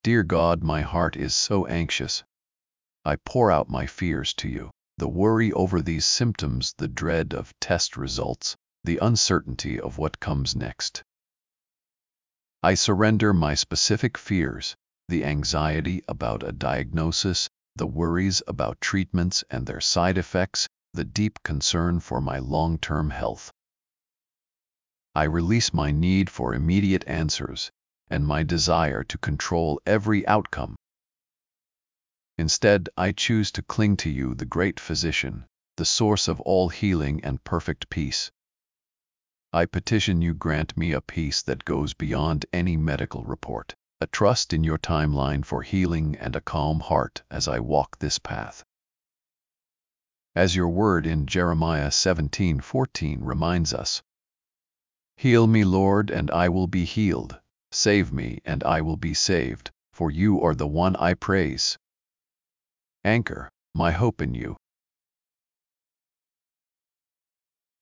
Dear God, my heart is so anxious. I pour out my fears to you. The worry over these symptoms, the dread of test results, the uncertainty of what comes next. I surrender my specific fears, the anxiety about a diagnosis, the worries about treatments and their side effects, the deep concern for my long-term health. I release my need for immediate answers and my desire to control every outcome. Instead, I choose to cling to you, the great physician, the source of all healing and perfect peace. I petition you, grant me a peace that goes beyond any medical report, a trust in your timeline for healing and a calm heart as I walk this path. As your word in Jeremiah 17:14 reminds us, "Heal me, Lord, and I will be healed. Save me, and I will be saved, for you are the one I praise." Anchor my hope in you.